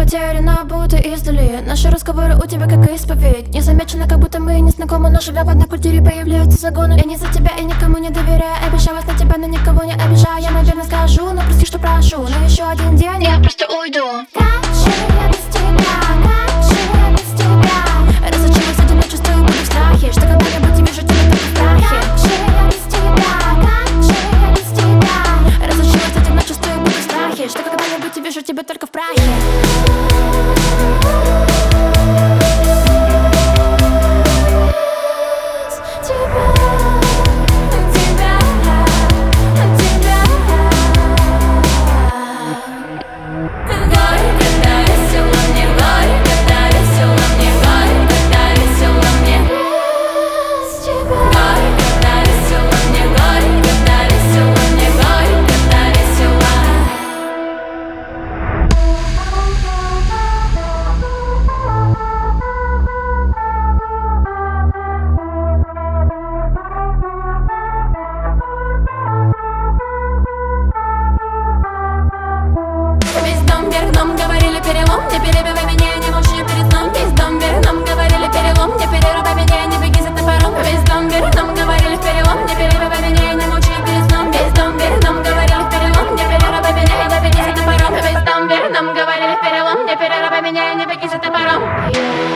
потеряна, будто издали. Наши разговоры у тебя как исповедь. Не замечено, как будто мы не знакомы, но живя в одной квартире появляются загоны. Я не за тебя и никому не доверяю. Обижалась на тебя, но никого не обижаю. Я, наверное, скажу, но прости, что прошу. Но еще один день я просто уйду. Как же я без тебя, как же я без тебя? Разучилась одиночеству и буду в страхе, что когда-нибудь вижу тебя только в прахе. Как же я без тебя, как же я без тебя? Разучилась одиночеству и буду в страхе, что когда-нибудь вижу тебя только в прахе. Нам говорили перелом, не перебивай меня, не молчи перед сном. Весь дом вверх, нам говорили перелом, не перерубай меня, не беги за топором. Весь дом вверх, нам говорили перелом, не перебивай меня, не молчи перед сном. Весь дом вверх, нам говорили перелом, не перерубай меня, не беги за топором. Весь дом вверх, нам говорили перелом, не перерубай меня, не беги за топором.